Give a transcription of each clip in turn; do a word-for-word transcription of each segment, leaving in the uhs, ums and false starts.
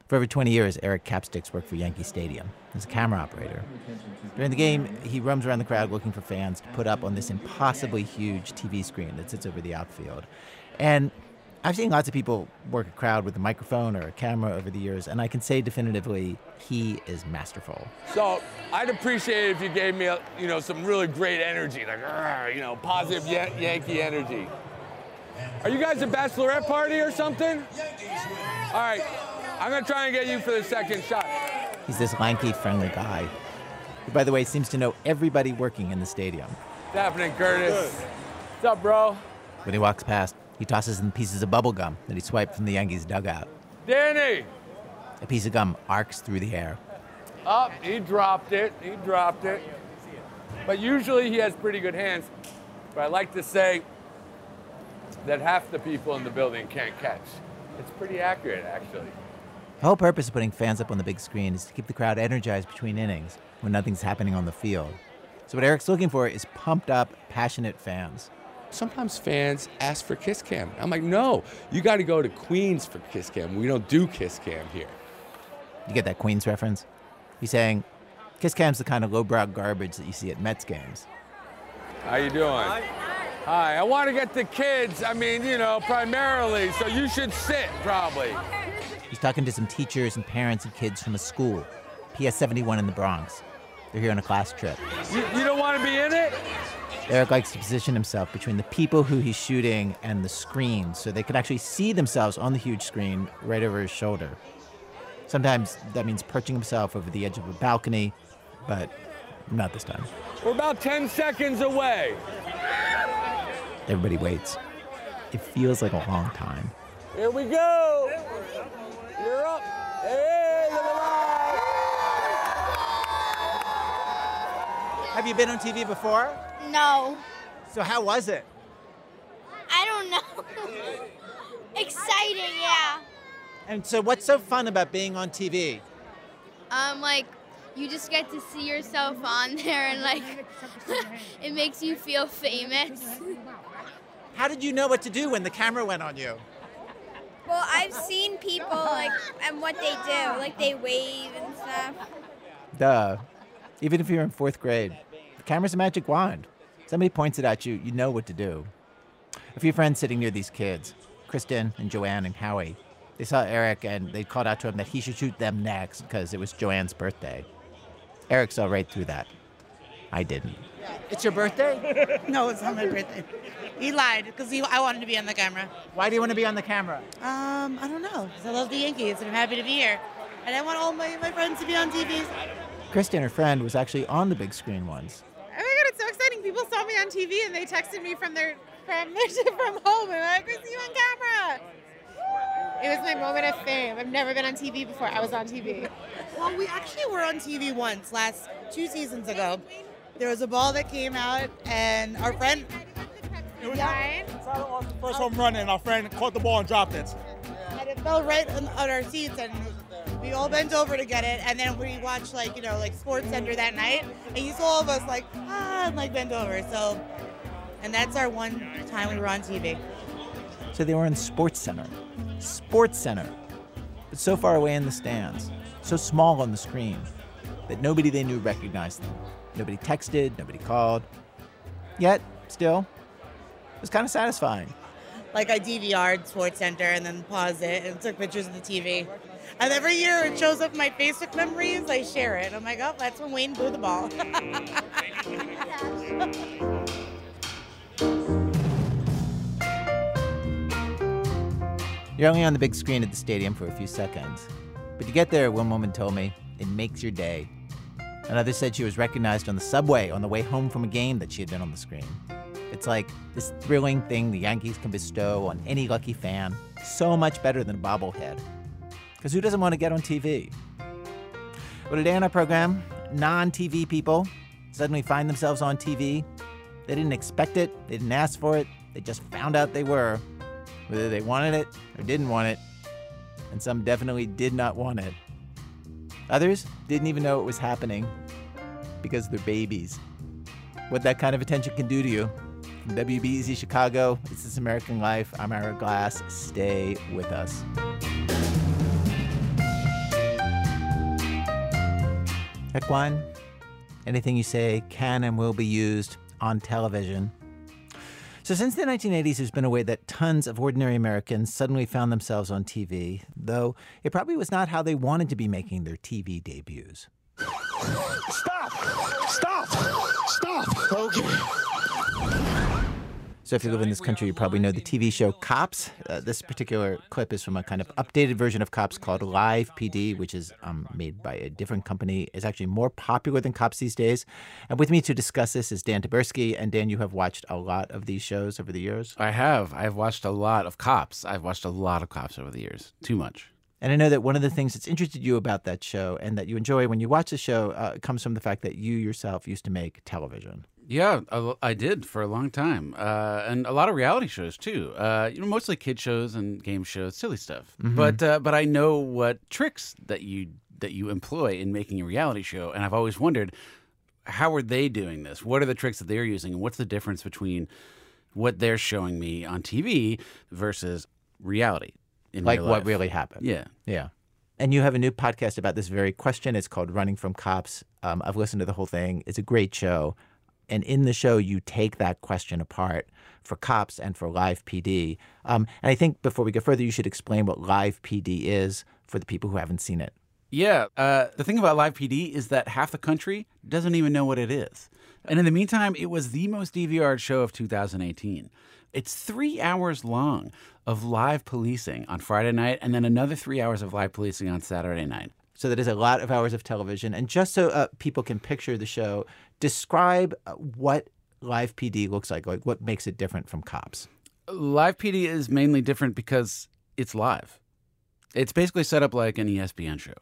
For over twenty years, Eric Capsticks worked for Yankee Stadium as a camera operator. During the game, he roams around the crowd looking for fans to put up on this impossibly huge T V screen that sits over the outfield. And I've seen lots of people work a crowd with a microphone or a camera over the years, and I can say definitively he is masterful. So I'd appreciate it if you gave me, a, you know, some really great energy, like, you know, positive Yan- Yankee energy. Are you guys a bachelorette party or something? All right, I'm gonna try and get you for the second shot. He's this lanky, friendly guy who, by the way, seems to know everybody working in the stadium. What's happening, Curtis? What's up, bro? When he walks past, he tosses in pieces of bubble gum that he swiped from the Yankees' dugout. Danny! A piece of gum arcs through the air. Oh, he dropped it. He dropped it. But usually he has pretty good hands. But I like to say that half the people in the building can't catch. It's pretty accurate, actually. The whole purpose of putting fans up on the big screen is to keep the crowd energized between innings when nothing's happening on the field. So what Eric's looking for is pumped up, passionate fans. Sometimes fans ask for Kiss Cam. I'm like, no, you got to go to Queens for Kiss Cam. We don't do Kiss Cam here. You get that Queens reference? He's saying Kiss Cam's the kind of lowbrow garbage that you see at Mets games. How you doing? Hi. Hi, I want to get the kids, I mean, you know, primarily, so you should sit, probably. He's talking to some teachers and parents and kids from a school, P S seventy-one in the Bronx. They're here on a class trip. You, you don't want to be in it? Eric likes to position himself between the people who he's shooting and the screen so they can actually see themselves on the huge screen right over his shoulder. Sometimes that means perching himself over the edge of a balcony, but not this time. We're about ten seconds away. Everybody waits. It feels like a long time. Here we go. You're up. Hey, to the right. Have you been on T V before? No. So how was it? I don't know. Exciting, yeah. And so what's so fun about being on T V? Um, like, you just get to see yourself on there and, like, it makes you feel famous. How did you know what to do when the camera went on you? Well, I've seen people, like, and what they do. Like, they wave and stuff. Duh. Even if you're in fourth grade, the camera's a magic wand. Somebody points it at you, you know what to do. A few friends sitting near these kids, Kristen and Joanne and Howie, they saw Eric and they called out to him that he should shoot them next because it was Joanne's birthday. Eric saw right through that. I didn't. It's your birthday? No, it's not my birthday. He lied because I wanted to be on the camera. Why do you want to be on the camera? Um, I don't know. Because I love the Yankees and I'm happy to be here. And I want all my, my friends to be on T V. Kristen, her friend, was actually on the big screen once. Oh my God, it's so exciting. People saw me on T V and they texted me from their from, from home and they're like, we see you on camera. It was my moment of fame. I've never been on T V before. I was on T V. Well, we actually were on T V once, last two seasons ago. There was a ball that came out and our friend... It was mine. First home run and our friend caught the ball and dropped it. And it fell right on, on our seats and we all bent over to get it. And then we watched like, you know, like Sports Center that night. And you saw all of us like, ah, and like bent over. So, and that's our one time we were on T V. So they were in Sports Center. Sports Center. But so far away in the stands, so small on the screen, that nobody they knew recognized them. Nobody texted, nobody called. Yet, still, it was kind of satisfying. Like I D V R'd Sports Center and then paused it and took pictures of the T V. And every year it shows up in my Facebook memories, I share it. I'm like, oh, that's when Wayne blew the ball. You're only on the big screen at the stadium for a few seconds. But to get there, one woman told me, it makes your day. Another said she was recognized on the subway on the way home from a game that she had been on the screen. It's like this thrilling thing the Yankees can bestow on any lucky fan, so much better than a bobblehead. Because who doesn't want to get on T V? Well, today on our program, non-T V people suddenly find themselves on T V. They didn't expect it, they didn't ask for it, they just found out they were. Whether they wanted it or didn't want it, and some definitely did not want it. Others didn't even know it was happening because they're babies. What that kind of attention can do to you. From W B E Z Chicago, it's This American Life. I'm Ira Glass. Stay with us. Pick one. Anything you say can and will be used on television. So since the nineteen eighties, there's been a way that tons of ordinary Americans suddenly found themselves on T V, though it probably was not how they wanted to be making their T V debuts. Stop! Stop! Stop! Okay. So if you live in this country, you probably know the T V show Cops. Uh, this particular clip is from a kind of updated version of Cops called Live P D, which is um, made by a different company. It's actually more popular than Cops these days. And with me to discuss this is Dan Taberski. And Dan, you have watched a lot of these shows over the years. I have. I've watched a lot of Cops. I've watched a lot of Cops over the years. Too much. And I know that one of the things that's interested you about that show and that you enjoy when you watch the show uh, comes from the fact that you yourself used to make television. Yeah, I, I did for a long time, uh, and a lot of reality shows too. Uh, you know, mostly kid shows and game shows, silly stuff. Mm-hmm. But uh, but I know what tricks that you that you employ in making a reality show, and I've always wondered, how are they doing this? What are the tricks that they're using, and what's the difference between what they're showing me on T V versus reality in like real what life? really happened? Yeah, yeah. And you have a new podcast about this very question. It's called Running from Cops. Um, I've listened to the whole thing. It's a great show. And in the show, you take that question apart for Cops and for Live P D. Um, and I think before we go further, you should explain what Live P D is for the people who haven't seen it. Yeah. Uh, the thing about Live P D is that half the country doesn't even know what it is. And in the meantime, it was the most D V R'd show of two thousand eighteen. It's three hours long of live policing on Friday night and then another three hours of live policing on Saturday night. So that is a lot of hours of television. And just so uh, people can picture the show, describe uh, what Live P D looks like, like what makes it different from Cops. Live P D is mainly different because it's live. It's basically set up like an E S P N show.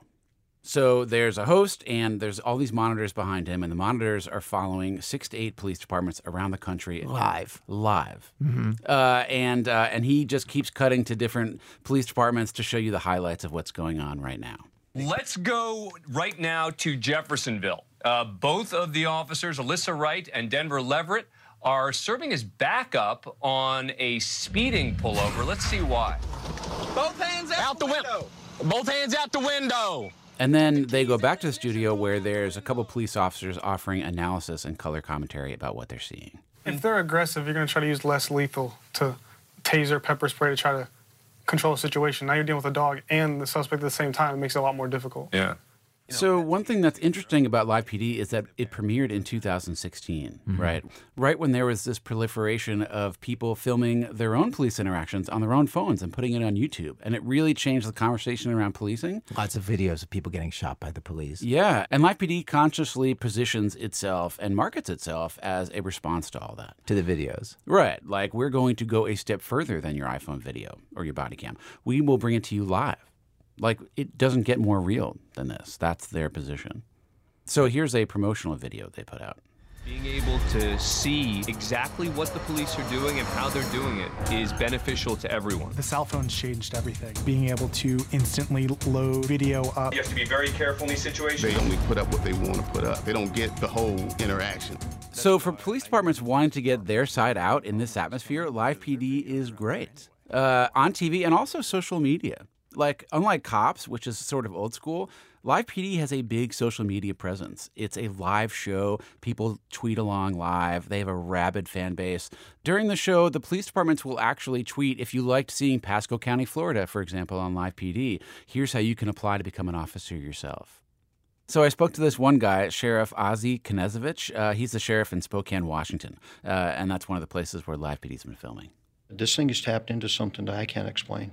So there's a host and there's all these monitors behind him, and the monitors are following six to eight police departments around the country. Live. Live. Mm-hmm. Uh, and, uh, and he just keeps cutting to different police departments to show you the highlights of what's going on right now. Let's go right now to Jeffersonville. Uh, both of the officers, Alyssa Wright and Denver Leverett, are serving as backup on a speeding pullover. Let's see why. Both hands out, out the window. Win- Both hands out the window. And then they go back to the studio where there's a couple police officers offering analysis and color commentary about what they're seeing. If they're aggressive, you're going to try to use less lethal to taser, pepper spray to try to control the situation. Now you're dealing with a dog and the suspect at the same time. It makes it a lot more difficult. Yeah. So one thing that's interesting about Live P D is that it premiered in two thousand sixteen, mm-hmm. right? Right when there was this proliferation of people filming their own police interactions on their own phones and putting it on YouTube. And it really changed the conversation around policing. Lots of videos of people getting shot by the police. Yeah. And Live P D consciously positions itself and markets itself as a response to all that. To the videos. Right. Like, we're going to go a step further than your iPhone video or your body cam. We will bring it to you live. Like, it doesn't get more real than this. That's their position. So here's a promotional video they put out. Being able to see exactly what the police are doing and how they're doing it is beneficial to everyone. The cell phones changed everything. Being able to instantly load video up. You have to be very careful in these situations. They only put up what they want to put up. They don't get the whole interaction. So for police departments wanting to get their side out in this atmosphere, Live P D is great. Uh, on T V and also social media. Like, unlike Cops, which is sort of old school, Live P D has a big social media presence. It's a live show. People tweet along live. They have a rabid fan base. During the show, the police departments will actually tweet, if you liked seeing Pasco County, Florida, for example, on Live P D, here's how you can apply to become an officer yourself. So I spoke to this one guy, Sheriff Ozzie Knezovich. Uh, he's the sheriff in Spokane, Washington, uh, and that's one of the places where Live P D's been filming. This thing has tapped into something that I can't explain.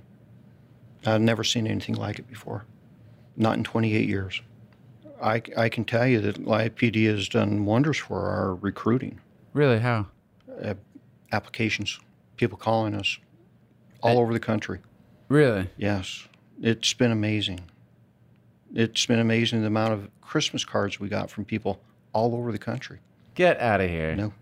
I've never seen anything like it before, not in twenty-eight years. I, I can tell you that Live P D has done wonders for our recruiting. Really? How? Uh, applications, people calling us all I, over the country. Really? Yes. It's been amazing. It's been amazing the amount of Christmas cards we got from people all over the country. Get out of here. No.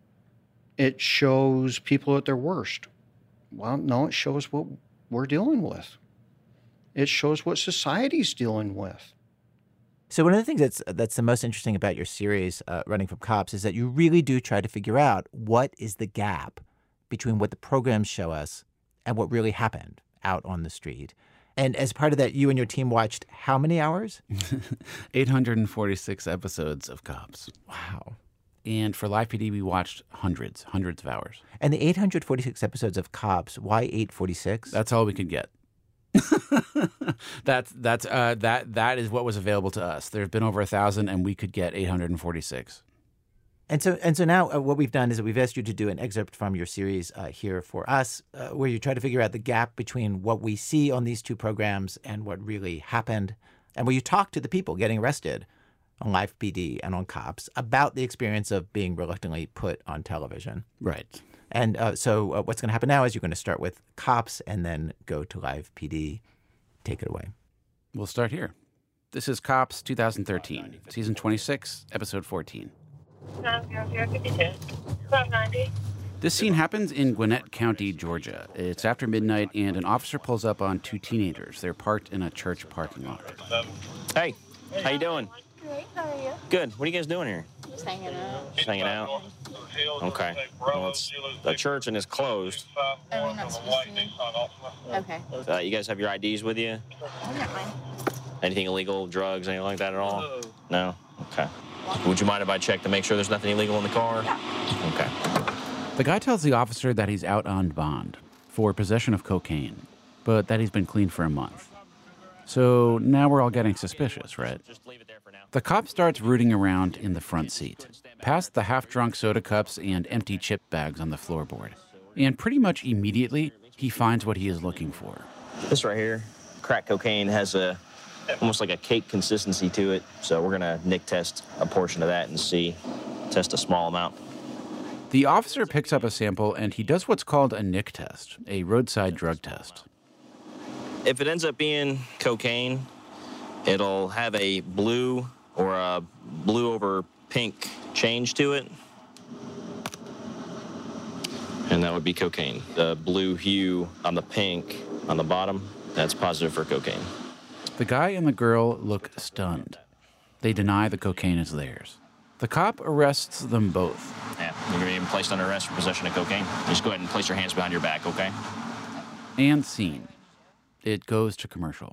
It shows people at their worst. Well, no, it shows what we're dealing with. It shows what society's dealing with. So one of the things that's that's the most interesting about your series, uh, Running from Cops, is that you really do try to figure out what is the gap between what the programs show us and what really happened out on the street. And as part of that, you and your team watched how many hours? eight hundred forty-six episodes of Cops. Wow. And for Live P D, we watched hundreds, hundreds of hours. And the eight hundred forty-six episodes of Cops, why eight forty-six? That's all we could get. that's that's uh, that that is what was available to us. There's been over a thousand, and we could get eight hundred forty-six. And so, and so now uh, what we've done is that we've asked you to do an excerpt from your series uh, here for us, uh, where you try to figure out the gap between what we see on these two programs and what really happened, and where you talk to the people getting arrested on Live P D and on Cops about the experience of being reluctantly put on television. Right. And uh, so uh, what's going to happen now is you're going to start with Cops and then go to Live P D. Take it away. We'll start here. This is Cops twenty thirteen, Season twenty-six, Episode fourteen. This scene happens in Gwinnett County, Georgia. It's after midnight, and an officer pulls up on two teenagers. They're parked in a church parking lot. Hey, how you doing? Great, how are you? Good. What are you guys doing here? Just hanging out. Just hanging out? Okay. Well, it's the church and it's closed. Oh, we're not supposed to. Okay. Uh, you guys have your I Ds with you? I got mine. Anything illegal, drugs, anything like that at all? No? Okay. Would you mind if I check to make sure there's nothing illegal in the car? Yeah. Okay. The guy tells the officer that he's out on bond for possession of cocaine, but that he's been clean for a month. So now we're all getting suspicious, right? The cop starts rooting around in the front seat, past the half-drunk soda cups and empty chip bags on the floorboard. And pretty much immediately, he finds what he is looking for. This right here, crack cocaine, has a almost like a cake consistency to it. So we're going to nick test a portion of that and see, test a small amount. The officer picks up a sample and he does what's called a nick test, a roadside drug test. If it ends up being cocaine, it'll have a blue or a blue over pink change to it. And that would be cocaine. The blue hue on the pink on the bottom, that's positive for cocaine. The guy and the girl look stunned. They deny the cocaine is theirs. The cop arrests them both. Yeah, you're going to be placed under arrest for possession of cocaine. Just go ahead and place your hands behind your back, okay? And scene. It goes to commercial.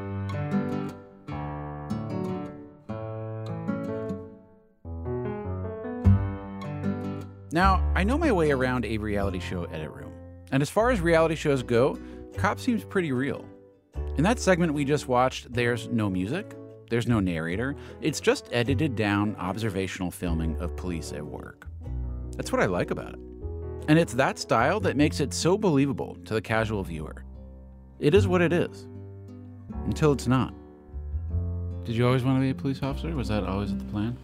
Now, I know my way around a reality show edit room. And as far as reality shows go, Cop seems pretty real. In that segment we just watched, there's no music, there's no narrator. It's just edited down observational filming of police at work. That's what I like about it. And it's that style that makes it so believable to the casual viewer. It is what it is. Until it's not. Did you always want to be a police officer? Was that always the plan?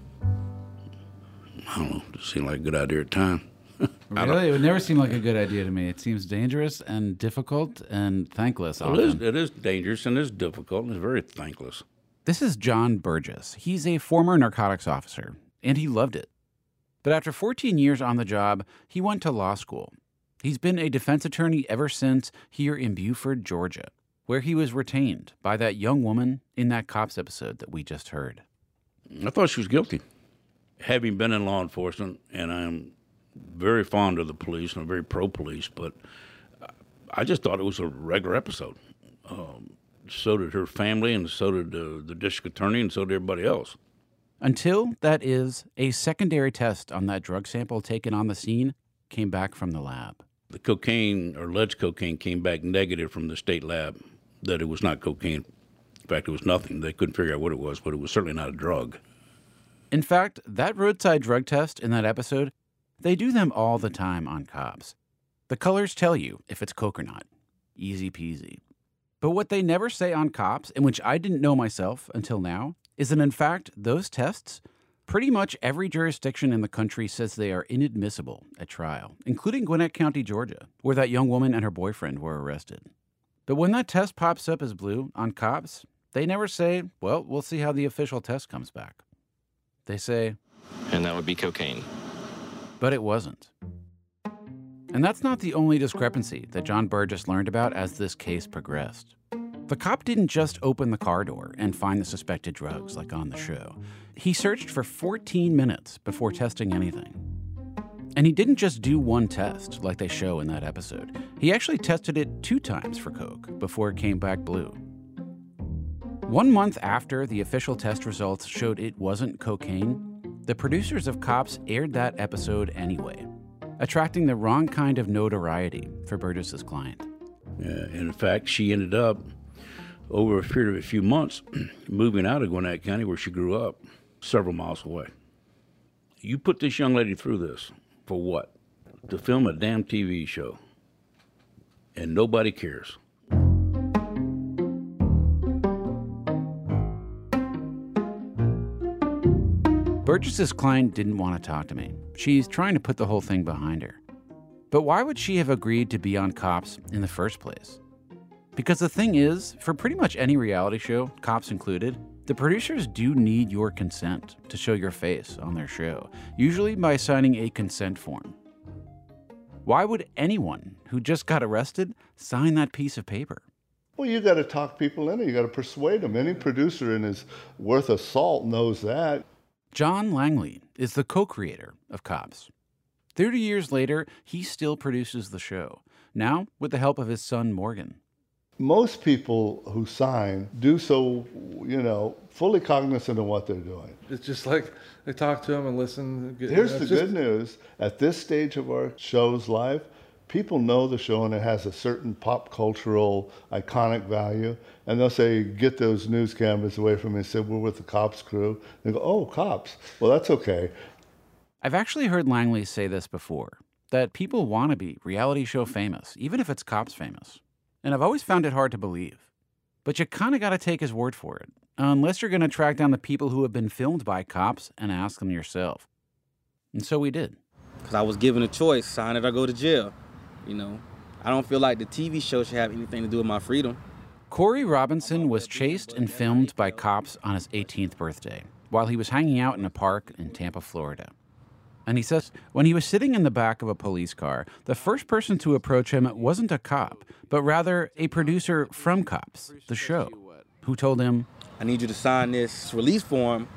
I don't know. It seemed like a good idea at the time. Really? It would never seem like a good idea to me. It seems dangerous and difficult and thankless Well, it, is, it is dangerous and it's difficult and it's very thankless. This is John Burgess. He's a former narcotics officer, and he loved it. But after fourteen years on the job, he went to law school. He's been a defense attorney ever since here in Buford, Georgia, where he was retained by that young woman in that Cops episode that we just heard. I thought she was guilty. Having been in law enforcement, and I'm very fond of the police and I'm very pro-police, but I just thought it was a regular episode. Um, so did her family, and so did uh, the district attorney, and so did everybody else. Until, that is, a secondary test on that drug sample taken on the scene came back from the lab. The cocaine, or alleged cocaine, came back negative from the state lab, that it was not cocaine. In fact, it was nothing. They couldn't figure out what it was, but it was certainly not a drug. In fact, that roadside drug test in that episode, they do them all the time on Cops. The colors tell you if it's coke or not. Easy peasy. But what they never say on Cops, and which I didn't know myself until now, is that in fact, those tests, pretty much every jurisdiction in the country says they are inadmissible at trial, including Gwinnett County, Georgia, where that young woman and her boyfriend were arrested. But when that test pops up as blue on Cops, they never say, well, we'll see how the official test comes back. They say, and that would be cocaine. But it wasn't. And that's not the only discrepancy that John Burgess learned about as this case progressed. The cop didn't just open the car door and find the suspected drugs like on the show. He searched for fourteen minutes before testing anything. And he didn't just do one test like they show in that episode. He actually tested it two times for coke before it came back blue. One month after the official test results showed it wasn't cocaine, the producers of Cops aired that episode anyway, attracting the wrong kind of notoriety for Burgess's client. Uh, in fact, she ended up, over a period of a few months, moving out of Gwinnett County, where she grew up, several miles away. You put this young lady through this for what? To film a damn T V show. And nobody cares. Burgess's client didn't want to talk to me. She's trying to put the whole thing behind her. But why would she have agreed to be on Cops in the first place? Because the thing is, for pretty much any reality show, Cops included, the producers do need your consent to show your face on their show, usually by signing a consent form. Why would anyone who just got arrested sign that piece of paper? Well, you got to talk people in it. You got to persuade them. Any producer in his worth of salt knows that. John Langley is the co-creator of Cops. Thirty years later, he still produces the show, now with the help of his son Morgan. Most people who sign do so, you know, fully cognizant of what they're doing. It's just like they talk to them and listen. Get, Here's you know, the just, good news. At this stage of our show's life, people know the show and it has a certain pop cultural iconic value. And they'll say, get those news cameras away from me. Say, we're with the Cops crew. They go, oh, Cops. Well, that's okay. I've actually heard Langley say this before, that people want to be reality show famous, even if it's Cops famous. And I've always found it hard to believe. But you kind of got to take his word for it, unless you're going to track down the people who have been filmed by Cops and ask them yourself. And so we did. Because I was given a choice, sign it or go to jail. You know, I don't feel like the T V show should have anything to do with my freedom. Corey Robinson was chased and filmed by Cops on his eighteenth birthday while he was hanging out in a park in Tampa, Florida. And he says when he was sitting in the back of a police car, the first person to approach him wasn't a cop, but rather a producer from Cops, the show, who told him, I need you to sign this release form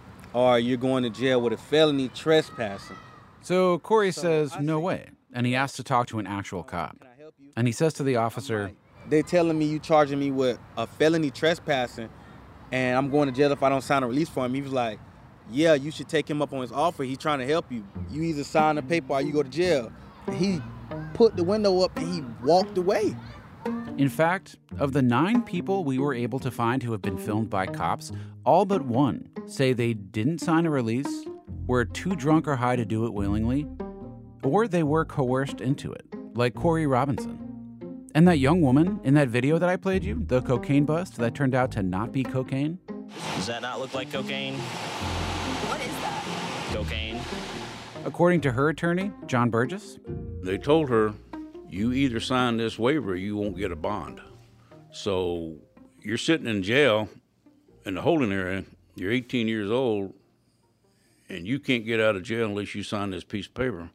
or you're going to jail with a felony trespassing. So Corey says, no way. And he asks to talk to an actual cop. And he says to the officer, they're telling me you charging me with a felony trespassing and I'm going to jail if I don't sign a release form. He was like, yeah, you should take him up on his offer. He's trying to help you. You either sign the paper or you go to jail. He put the window up and he walked away. In fact, of the nine people we were able to find who have been filmed by Cops, all but one say they didn't sign a release, were too drunk or high to do it willingly, or they were coerced into it, like Corey Robinson. And that young woman in that video that I played you, the cocaine bust that turned out to not be cocaine. Does that not look like cocaine? What is that? Cocaine. According to her attorney, John Burgess, they told her, you either sign this waiver or you won't get a bond. So you're sitting in jail in the holding area, you're eighteen years old, and you can't get out of jail unless you sign this piece of paper.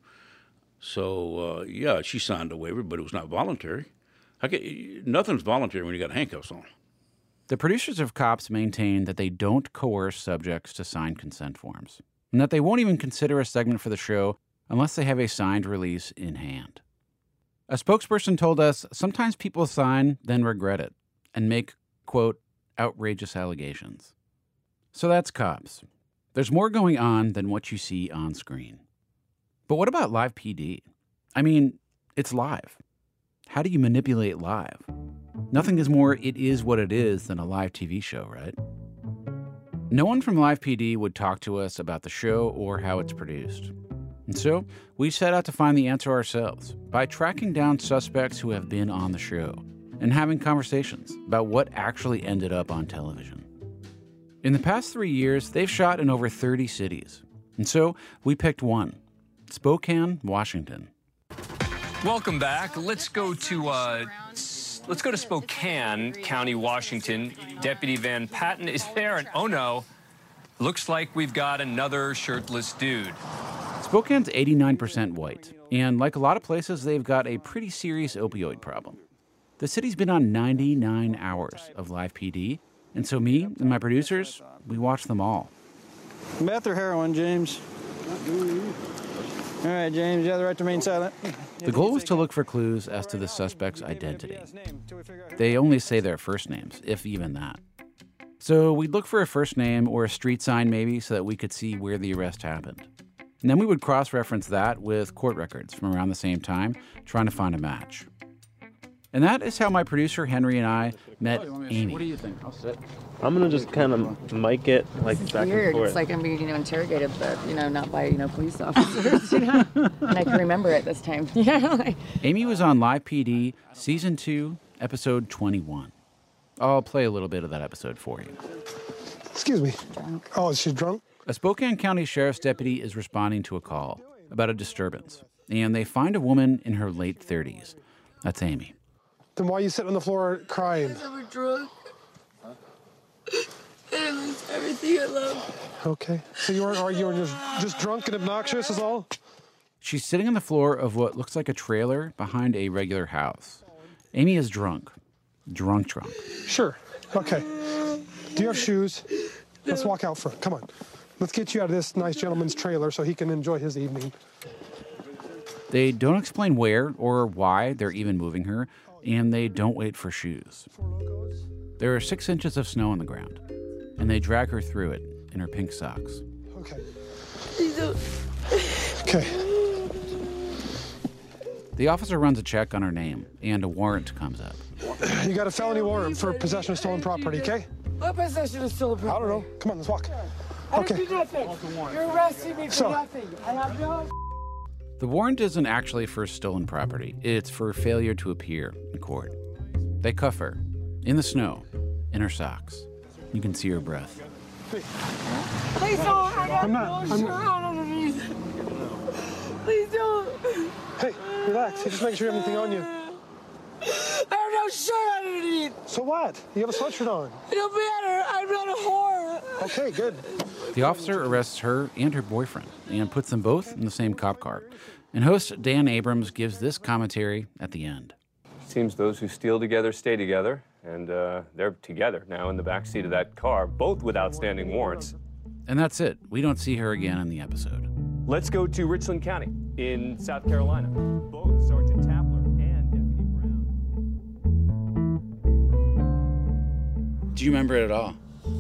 So, uh, yeah, she signed a waiver, but it was not voluntary. I get, nothing's voluntary when you got handcuffs on. The producers of Cops maintain that they don't coerce subjects to sign consent forms, and that they won't even consider a segment for the show unless they have a signed release in hand. A spokesperson told us sometimes people sign, then regret it, and make, quote, outrageous allegations. So that's Cops. There's more going on than what you see on screen. But what about live P D? I mean, it's live. How do you manipulate live? Nothing is more it is what it is than a live T V show, right? No one from Live P D would talk to us about the show or how it's produced. And so we set out to find the answer ourselves by tracking down suspects who have been on the show and having conversations about what actually ended up on television. In the past three years, they've shot in over thirty cities. And so we picked one, Spokane, Washington. Welcome back. Let's go to uh, let's go to Spokane County, Washington. Deputy Van Patten is there, and oh no, looks like we've got another shirtless dude. Spokane's eighty-nine percent white, and like a lot of places, they've got a pretty serious opioid problem. The city's been on ninety-nine hours of live P D, and so me and my producers, we watched them all. Meth or heroin, James? All right, James, you have the right to remain silent. The goal was to look for clues as to the suspect's identity. They only say their first names, if even that. So we'd look for a first name or a street sign maybe so that we could see where the arrest happened. And then we would cross-reference that with court records from around the same time, trying to find a match. And that is how my producer Henry and I met Amy. What do you think? I'll sit. I'm gonna just kind of mic it like It's back weird. and forth. It's like I'm being, you know, interrogated, but you know, not by you know police officers. You know, and I can remember it this time. Yeah. Amy was on Live P D season two, episode twenty-one. I'll play a little bit of that episode for you. Excuse me. Drunk. Oh, is she drunk? A Spokane County Sheriff's deputy is responding to a call about a disturbance, and they find a woman in her late thirties. That's Amy. Then why are you sitting on the floor crying? Because I'm drunk. And I lose everything I love. Okay. So you weren't arguing, just just drunk and obnoxious is all? She's sitting on the floor of what looks like a trailer behind a regular house. Amy is drunk. Drunk, drunk. Sure. Okay. Do you have shoes? Let's walk out front. Come on. Let's get you out of this nice gentleman's trailer so he can enjoy his evening. They don't explain where or why they're even moving her, and they don't wait for shoes. There are six inches of snow on the ground, and they drag her through it in her pink socks. Okay. Please don't. Okay. The officer runs a check on her name, and a warrant comes up. You got a felony warrant for possession of stolen property, okay? What possession of stolen property? I don't know. Come on, let's walk. I Okay. didn't do nothing. You're arresting me for So- nothing. I have no... The warrant isn't actually for stolen property. It's for failure to appear in court. They cuff her, in the snow, in her socks. You can see her breath. Please don't. I got I'm not- no I'm- shirt on underneath. Please don't. Hey, relax. Hey, just make sure you have anything on you. I have no shirt underneath. So what? You have a sweatshirt on. It don't matter. I'm not a whore. Okay, good. The officer arrests her and her boyfriend and puts them both in the same cop car. And host Dan Abrams gives this commentary at the end. Seems those who steal together stay together, and uh, they're together now in the backseat of that car, both with outstanding warrants. And that's it. We don't see her again in the episode. Let's go to Richland County in South Carolina. Both Sergeant Tapler and Deputy Brown. Do you remember it at all?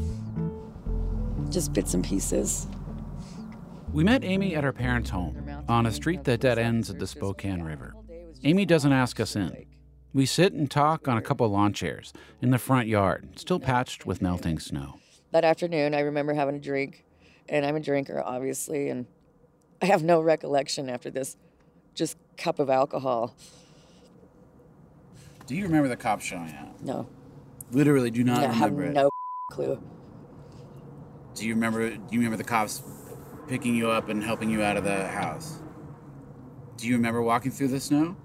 Just bits and pieces. We met Amy at her parents' home on a street that dead ends at the Spokane River. Amy doesn't ask us in. We sit and talk on a couple lawn chairs in the front yard, still patched with melting snow. That afternoon, I remember having a drink, and I'm a drinker, obviously, and I have no recollection after this just cup of alcohol. Do you remember the cops showing up? No. Literally do not I have remember it. no clue. Do you remember do you remember the cops picking you up and helping you out of the house? Do you remember walking through the snow?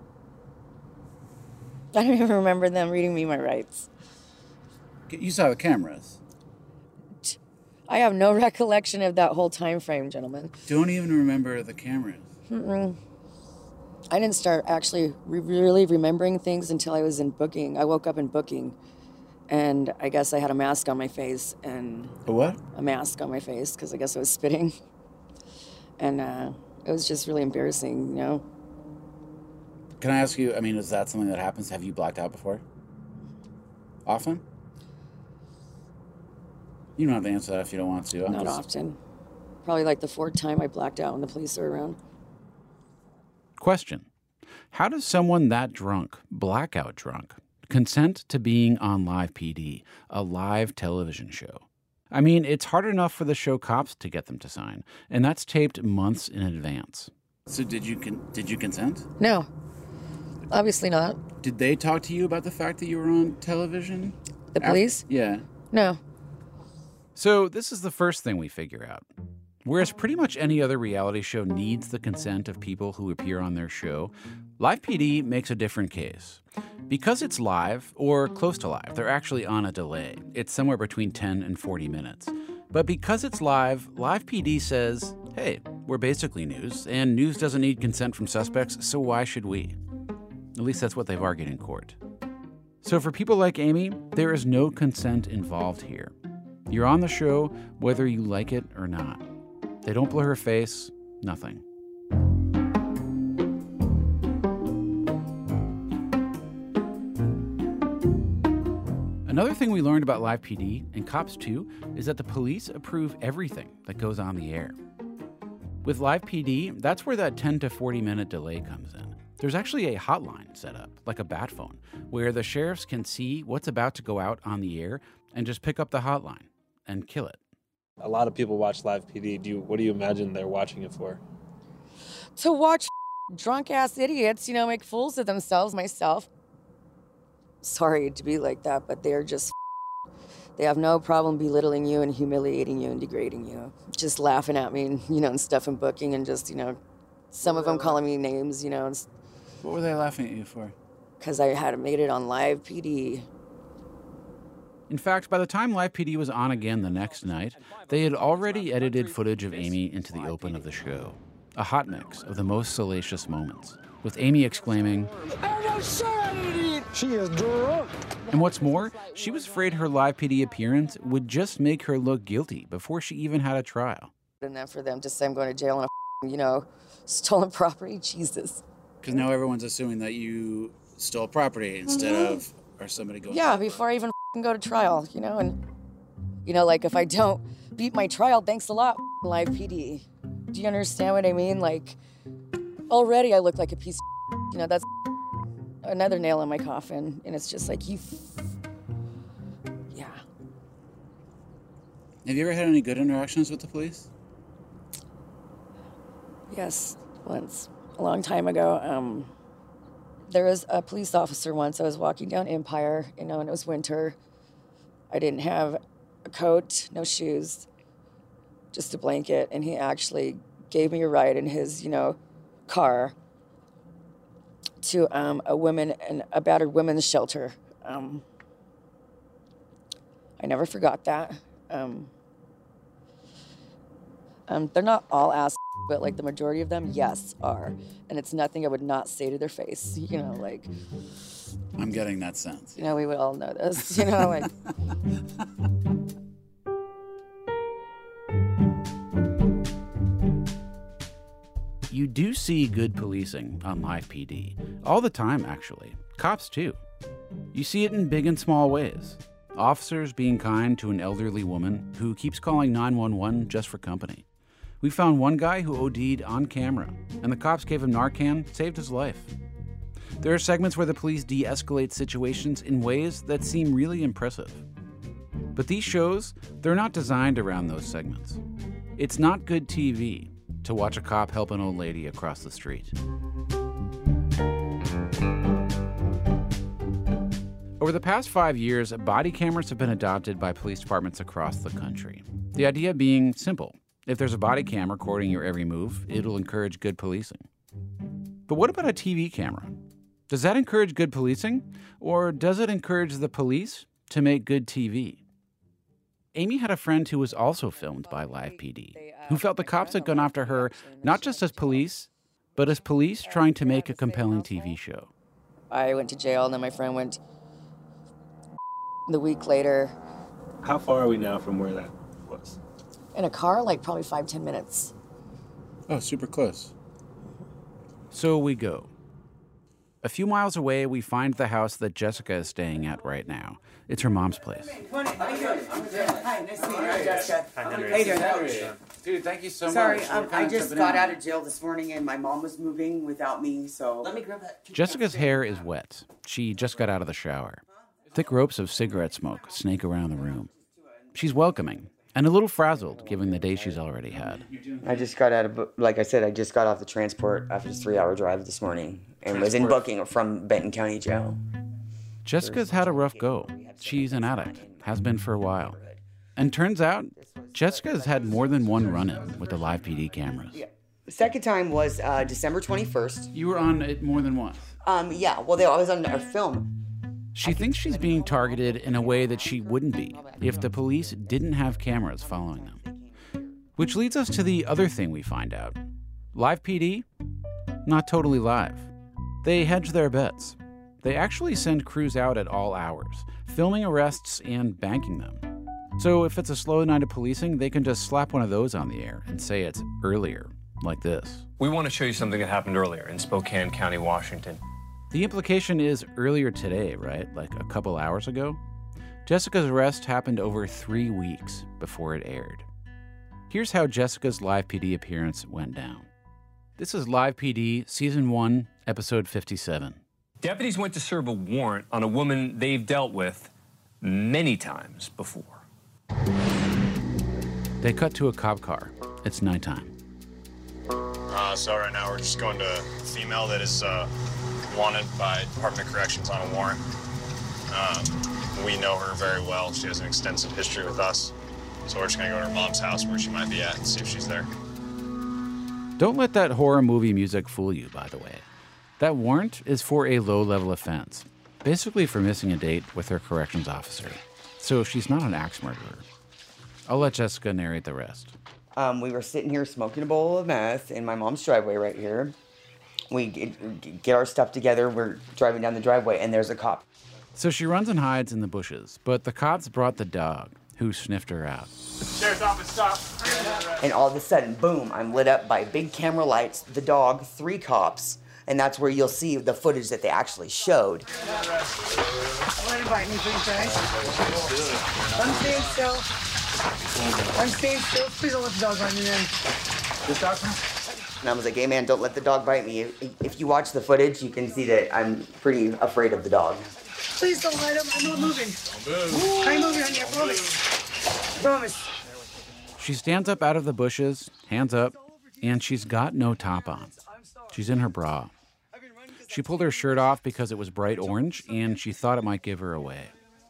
I don't even remember them reading me my rights. You saw the cameras. I have no recollection of that whole time frame, gentlemen. Don't even remember the cameras. Mm-mm. I didn't start actually re- really remembering things until I was in booking. I woke up in booking, and I guess I had a mask on my face and A what? a mask on my face because I guess I was spitting, and uh, it was just really embarrassing, you know. Can I ask you, I mean, is that something that happens? Have you blacked out before? Often? You don't have to answer that if you don't want to. I'm Not just... often. Probably like the fourth time I blacked out when the police were around. Question. How does someone that drunk, blackout drunk, consent to being on Live P D, a live television show? I mean, it's hard enough for the show cops to get them to sign, and that's taped months in advance. So did you con- did you consent? No. Obviously not. Did they talk to you about the fact that you were on television? The police? After- yeah. No. So this is the first thing we figure out. Whereas pretty much any other reality show needs the consent of people who appear on their show, Live P D makes a different case. Because it's live, or close to live, they're actually on a delay. It's somewhere between ten and forty minutes. But because it's live, Live P D says, hey, we're basically news, and news doesn't need consent from suspects, so why should we? At least that's what they've argued in court. So for people like Amy, there is no consent involved here. You're on the show whether you like it or not. They don't blur her face, nothing. Another thing we learned about Live P D, and Cops too, is that the police approve everything that goes on the air. With Live P D, that's where that ten to forty minute delay comes in. There's actually a hotline set up, like a bat phone, where the sheriffs can see what's about to go out on the air and just pick up the hotline and kill it. A lot of people watch Live P D. Do you, what do you imagine they're watching it for? To watch drunk-ass idiots, you know, make fools of themselves, myself. Sorry to be like that, but they're just they have no problem belittling you and humiliating you and degrading you. Just laughing at me, and, you know, and stuff in booking, and just, you know, some of them calling me names, you know. And, what were they laughing at you for? Because I had made it on Live P D. In fact, by the time Live P D was on again the next night, they had already edited footage of Amy into the open of the show. A hot mix of the most salacious moments, with Amy exclaiming, I'm not sure I need it. She is drunk. And what's more, she was afraid her Live P D appearance would just make her look guilty before she even had a trial. And then for them to say I'm going to jail on a, you know, stolen property, Jesus. Because now everyone's assuming that you stole property instead Mhm. of, or somebody going. Yeah, before I even go to trial, you know, and, you know, like if I don't beat my trial, thanks a lot, Live P D. Do you understand what I mean? Like, already I look like a piece of, you know, that's another nail in my coffin. And it's just like, you, yeah. Have you ever had any good interactions with the police? Yes, once, a long time ago. Um, there was a police officer once. I was walking down Empire, you know, and it was winter. I didn't have a coat, no shoes, just a blanket, and he actually gave me a ride in his, you know, car to um, a women and a battered women's shelter. Um, I never forgot that. Um, um, they're not all ass, but like the majority of them, yes, are, and it's nothing I would not say to their face. You know, like. I'm getting that sense. You know, we would all know this. You know, like. You do see good policing on Live P D. All the time, actually. Cops, too. You see it in big and small ways. Officers being kind to an elderly woman who keeps calling nine one one just for company. We found one guy who O D'd on camera, and the cops gave him Narcan, saved his life. There are segments where the police de-escalate situations in ways that seem really impressive. But these shows, they're not designed around those segments. It's not good T V to watch a cop help an old lady across the street. Over the past five years, body cameras have been adopted by police departments across the country. The idea being simple. If there's a body cam recording your every move, it'll encourage good policing. But what about a T V camera? Does that encourage good policing? Or does it encourage the police to make good T V? Amy had a friend who was also filmed by Live P D, who felt the cops had gone after her not just as police, but as police trying to make a compelling T V show. I went to jail, and then my friend went the week later. How far are we now from where that was? In a car, like probably five, ten minutes. Oh, super close. So we go. A few miles away, we find the house that Jessica is staying at right now. It's her mom's place. How you doing? I'm good. Hi, nice to meet you. I'm Jessica. Hi, How Henry. you doing? How are you? Dude, thank you so Sorry, much. um, We're kinda I just tripping got in. out of jail this morning, and my mom was moving without me, so let me grab that. Jessica's hair is wet. She just got out of the shower. Thick ropes of cigarette smoke snake around the room. She's welcoming and a little frazzled given the day she's already had. I just got out of, like I said, I just got off the transport after this three-hour drive this morning, and was in booking from Benton County Jail. Jessica's had a rough go. She's an addict, has been for a while. And turns out, Jessica's had more than one run-in with the Live P D cameras. Yeah. The second time was uh, December twenty-first. You were on it more than once? Um, yeah, well, they always on our film. She thinks she's being targeted in a way that she wouldn't be if the police didn't have cameras following them. Which leads us to the other thing we find out. Live P D? Not totally live. They hedge their bets. They actually send crews out at all hours, filming arrests and banking them. So if it's a slow night of policing, they can just slap one of those on the air and say it's earlier, like this. We want to show you something that happened earlier in Spokane County, Washington. The implication is earlier today, right? Like a couple hours ago? Jessica's arrest happened over three weeks before it aired. Here's how Jessica's Live P D appearance went down. This is Live P D, Season one, Episode fifty-seven. Deputies went to serve a warrant on a woman they've dealt with many times before. They cut to a cop car. It's nighttime. Uh, so right now we're just going to a female that is uh, wanted by Department of Corrections on a warrant. Um, we know her very well. She has an extensive history with us. So we're just going to go to her mom's house where she might be at and see if she's there. Don't let that horror movie music fool you, by the way. That warrant is for a low-level offense, basically for missing a date with her corrections officer. So she's not an axe murderer. I'll let Jessica narrate the rest. Um, we were sitting here smoking a bowl of meth in my mom's driveway right here. We get, get our stuff together. We're driving down the driveway, and there's a cop. So she runs and hides in the bushes, but the cops brought the dog, who sniffed her out. Sheriff's office, stop. And all of a sudden, boom, I'm lit up by big camera lights, the dog, three cops, and that's where you'll see the footage that they actually showed. Don't invite me, please, guys. I'm staying still. I'm staying still. Please don't let the dog bite me, man. This dog? And I was like, hey, man, don't let the dog bite me. If you watch the footage, you can see that I'm pretty afraid of the dog. Please don't let him. I'm not moving. Don't move. I'm moving, honey. I promise. I promise. She stands up out of the bushes, hands up, and she's got no top on. She's in her bra. She pulled her shirt off because it was bright orange, and she thought it might give her away.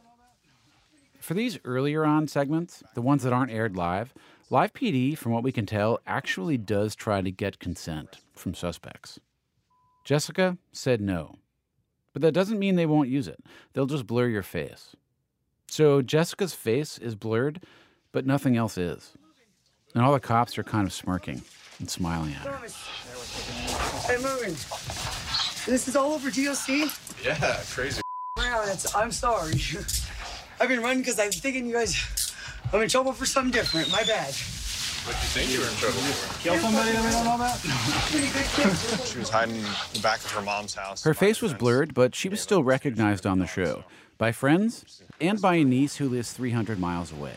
For these earlier on segments, the ones that aren't aired live, Live P D, from what we can tell, actually does try to get consent from suspects. Jessica said no. But that doesn't mean they won't use it. They'll just blur your face. So Jessica's face is blurred, but nothing else is. And all the cops are kind of smirking and smiling at her. I'm moving. This is all over D O C? Yeah, crazy. Wow, that's, I'm sorry. I've been running because I'm thinking you guys, I'm in trouble for something different. My bad. What do you think you were in trouble for? Kill somebody that we don't know about? She was hiding in the back of her mom's house. Her face was blurred, but she was still recognized on the show by friends and by a niece who lives three hundred miles away.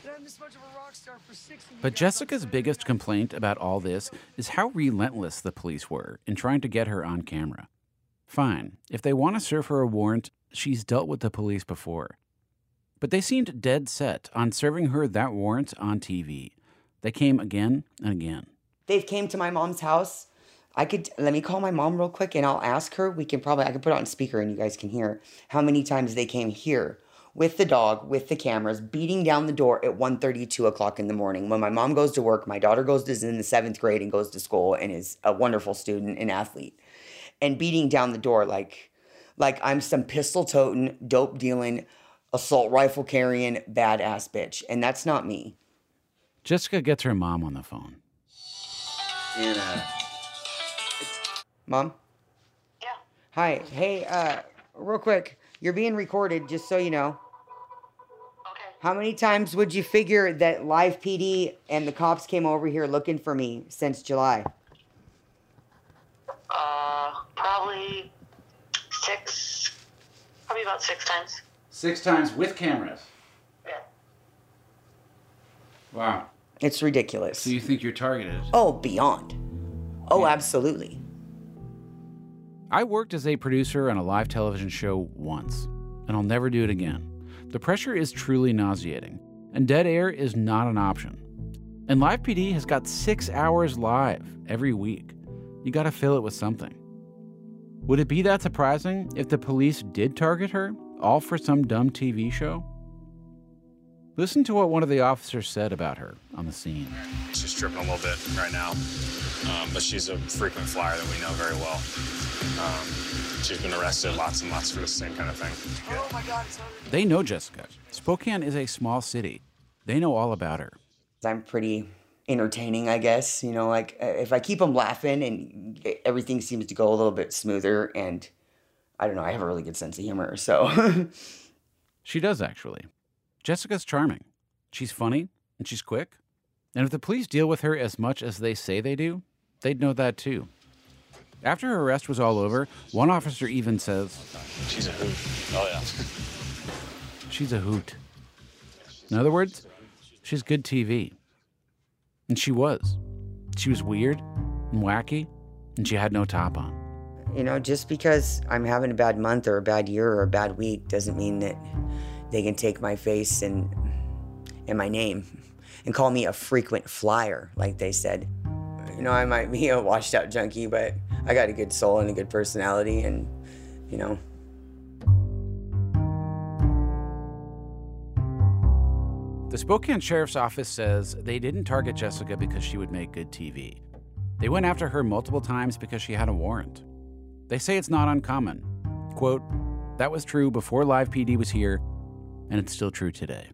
But Jessica's biggest complaint about all this is how relentless the police were in trying to get her on camera. Fine, if they want to serve her a warrant, she's dealt with the police before. But they seemed dead set on serving her that warrant on T V. They came again and again. They've came to my mom's house. I could, let me call my mom real quick and I'll ask her. We can probably, I can put it on speaker and you guys can hear how many times they came here with the dog, with the cameras, beating down the door at one thirty, two o'clock in the morning. When my mom goes to work, my daughter goes to, is in the seventh grade and goes to school and is a wonderful student and athlete. And beating down the door like, like I'm some pistol-toting, dope-dealing, assault rifle carrying, badass bitch. And that's not me. Jessica gets her mom on the phone. Anna. Mom? Yeah. Hi. Hey, uh, real quick. You're being recorded, just so you know. Okay. How many times would you figure that Live P D and the cops came over here looking for me since July? Uh, probably six. Probably about six times. Six times with cameras? Yeah. Wow. It's ridiculous. So you think you're targeted? Oh, beyond. Oh, yeah. Absolutely. I worked as a producer on a live television show once, and I'll never do it again. The pressure is truly nauseating, and dead air is not an option. And Live P D has got six hours live every week. You gotta fill it with something. Would it be that surprising if the police did target her, all for some dumb T V show? Listen to what one of the officers said about her on the scene. She's tripping a little bit right now, um, but she's a frequent flyer that we know very well. Um, she's been arrested lots and lots for the same kind of thing. Oh my God. They know Jessica. Spokane is a small city. They know all about her. I'm pretty entertaining, I guess. You know, like if I keep them laughing and everything seems to go a little bit smoother, and I don't know, I have a really good sense of humor, so. She does, actually. Jessica's charming. She's funny, and she's quick. And if the police deal with her as much as they say they do, they'd know that too. After her arrest was all over, one officer even says, she's a hoot. Oh, yeah. she's a hoot. In other words, she's good T V. And she was. She was weird and wacky, and she had no top on. You know, just because I'm having a bad month or a bad year or a bad week doesn't mean that they can take my face and, and my name and call me a frequent flyer, like they said. You know, I might be a washed out junkie, but I got a good soul and a good personality, and, you know. The Spokane Sheriff's Office says they didn't target Jessica because she would make good T V. They went after her multiple times because she had a warrant. They say it's not uncommon. Quote, that was true before Live P D was here, and it's still true today.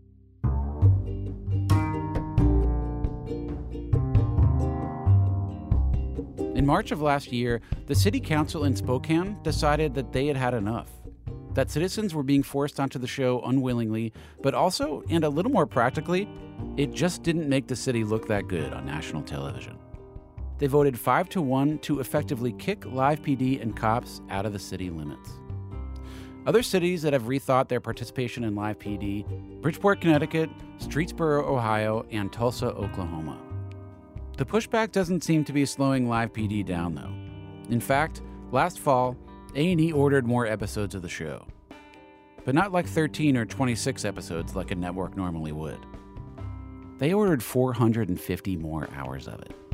In March of last year, the city council in Spokane decided that they had had enough, that citizens were being forced onto the show unwillingly, but also, and a little more practically, it just didn't make the city look that good on national television. They voted five to one to effectively kick Live P D and cops out of the city limits. Other cities that have rethought their participation in Live P D, Bridgeport, Connecticut, Streetsboro, Ohio, and Tulsa, Oklahoma. The pushback doesn't seem to be slowing Live P D down, though. In fact, last fall, A and E ordered more episodes of the show. But not like thirteen or twenty-six episodes like a network normally would. They ordered four hundred fifty more hours of it.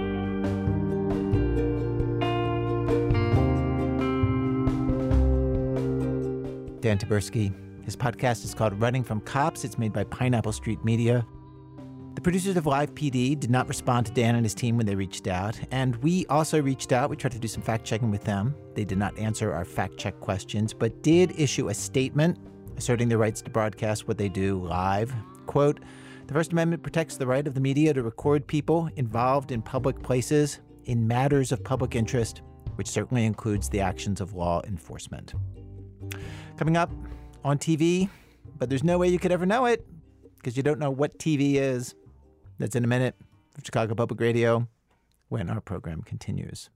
Dan Taberski. His podcast is called Running from Cops. It's made by Pineapple Street Media. The producers of Live P D did not respond to Dan and his team when they reached out, and we also reached out. We tried to do some fact-checking with them. They did not answer our fact-check questions, but did issue a statement asserting their rights to broadcast what they do live. Quote, the First Amendment protects the right of the media to record people involved in public places in matters of public interest, which certainly includes the actions of law enforcement. Coming up on T V, but there's no way you could ever know it because you don't know what T V is. That's in a minute from Chicago Public Radio when our program continues.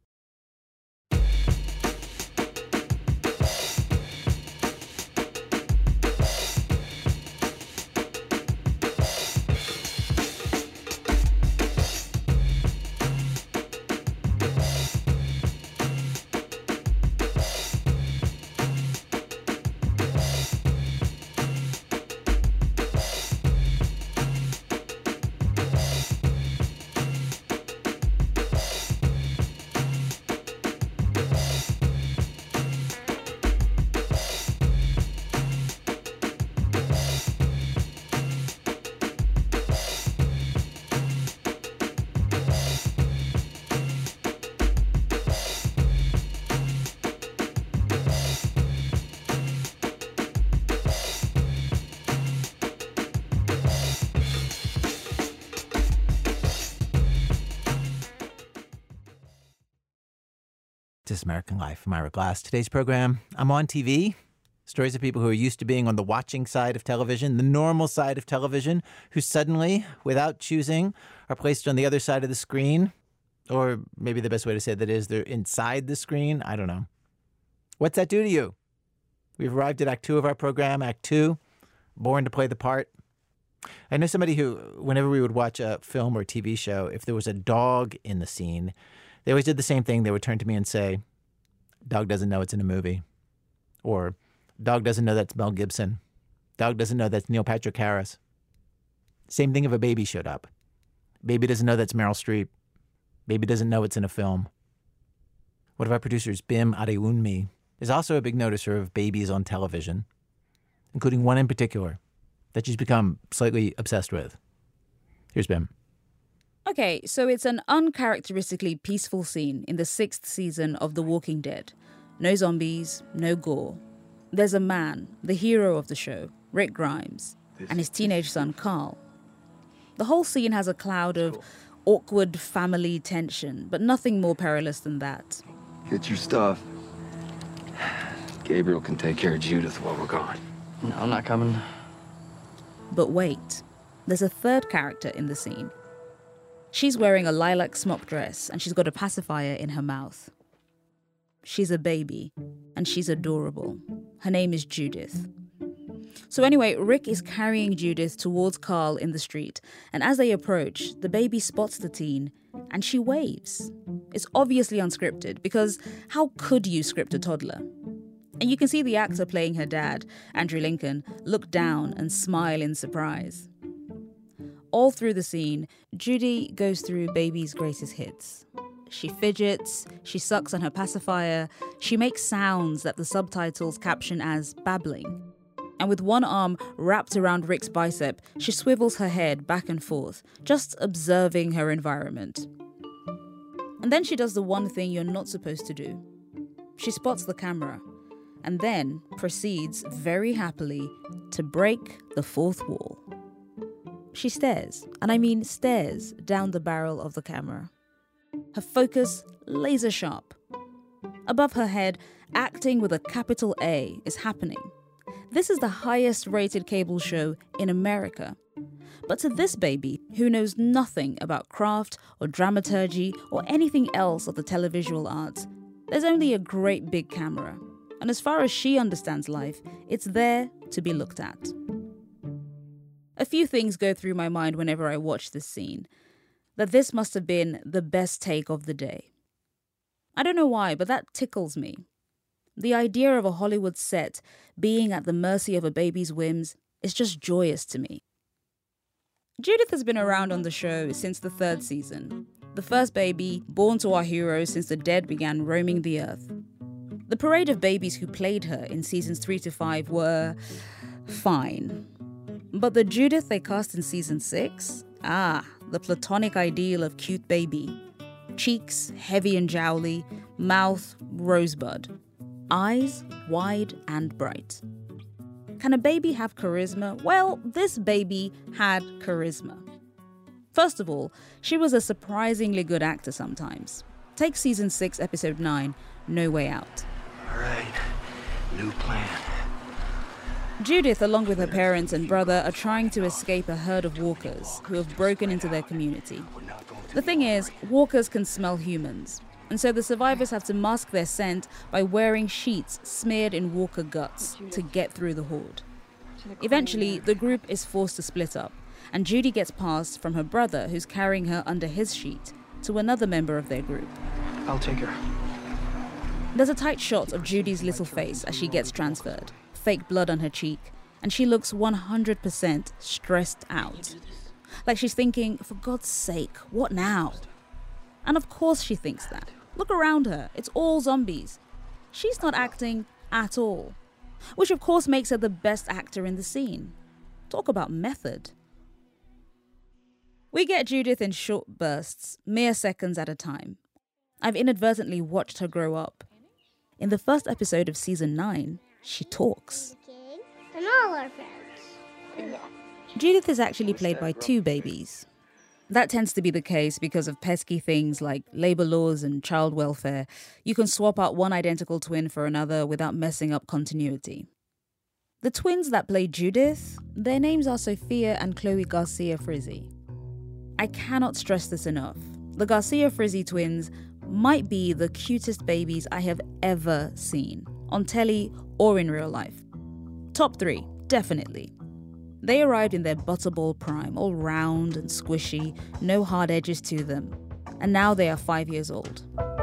This is American Life. I'm Ira Glass. Today's program, I'm on T V. Stories of people who are used to being on the watching side of television, the normal side of television, who suddenly, without choosing, are placed on the other side of the screen. Or maybe the best way to say that is they're inside the screen. I don't know. What's that do to you? We've arrived at Act Two of our program, Act Two, born to play the part. I know somebody who, whenever we would watch a film or T V show, if there was a dog in the scene, they always did the same thing. They would turn to me and say, dog doesn't know it's in a movie. Or, dog doesn't know that's Mel Gibson. Dog doesn't know that's Neil Patrick Harris. Same thing if a baby showed up. Baby doesn't know that's Meryl Streep. Baby doesn't know it's in a film. One of our producers, Bim Adewunmi, is also a big noticer of babies on television, including one in particular that she's become slightly obsessed with. Here's Bim. Okay, so it's an uncharacteristically peaceful scene in the sixth season of The Walking Dead. No zombies, no gore. There's a man, the hero of the show, Rick Grimes, and his teenage son, Carl. The whole scene has a cloud of awkward family tension, but nothing more perilous than that. Get your stuff. Gabriel can take care of Judith while we're gone. No, I'm not coming. But wait, there's a third character in the scene. She's wearing a lilac smock dress and she's got a pacifier in her mouth. She's a baby and she's adorable. Her name is Judith. So anyway, Rick is carrying Judith towards Carl in the street, and as they approach, the baby spots the teen, and she waves. It's obviously unscripted, because how could you script a toddler? And you can see the actor playing her dad, Andrew Lincoln, look down and smile in surprise. All through the scene, Judy goes through baby's greatest hits. She fidgets, she sucks on her pacifier, she makes sounds that the subtitles caption as babbling. And with one arm wrapped around Rick's bicep, she swivels her head back and forth, just observing her environment. And then she does the one thing you're not supposed to do. She spots the camera, and then proceeds very happily to break the fourth wall. She stares, and I mean stares, down the barrel of the camera. Her focus laser sharp. Above her head, acting with a capital A is happening. This is the highest rated cable show in America. But to this baby, who knows nothing about craft or dramaturgy or anything else of the televisual arts, there's only a great big camera. And as far as she understands life, it's there to be looked at. A few things go through my mind whenever I watch this scene. That this must have been the best take of the day. I don't know why, but that tickles me. The idea of a Hollywood set being at the mercy of a baby's whims is just joyous to me. Judith has been around on the show since the third season. The first baby born to our heroes since the dead began roaming the earth. The parade of babies who played her in seasons three to five were fine. But the Judith they cast in season six? Ah, the platonic ideal of cute baby. Cheeks heavy and jowly, mouth rosebud. Eyes wide and bright. Can a baby have charisma? Well, this baby had charisma. First of all, she was a surprisingly good actor sometimes. Take season six, episode nine, No Way Out. All right, new plan. Judith, along with her parents and brother, are trying to escape a herd of walkers who have broken into their community. The thing is, walkers can smell humans, and so the survivors have to mask their scent by wearing sheets smeared in walker guts to get through the horde. Eventually, the group is forced to split up, and Judy gets passed from her brother, who's carrying her under his sheet, to another member of their group. I'll take her. There's a tight shot of Judy's little face as she gets transferred. Fake blood on her cheek, and she looks one hundred percent stressed out. Like she's thinking, for God's sake, what now? And of course she thinks that. Look around her, it's all zombies. She's not acting at all. Which of course makes her the best actor in the scene. Talk about method. We get Judith in short bursts, mere seconds at a time. I've inadvertently watched her grow up. In the first episode of season nine, she talks. And all our friends. Judith is actually played by two babies. That tends to be the case because of pesky things like labor laws and child welfare. You can swap out one identical twin for another without messing up continuity. The twins that play Judith, their names are Sophia and Chloe Garcia Frizzy. I cannot stress this enough. The Garcia Frizzy twins might be the cutest babies I have ever seen, on telly or in real life. Top three, definitely. They arrived in their butterball prime, all round and squishy, no hard edges to them. And now they are five years old.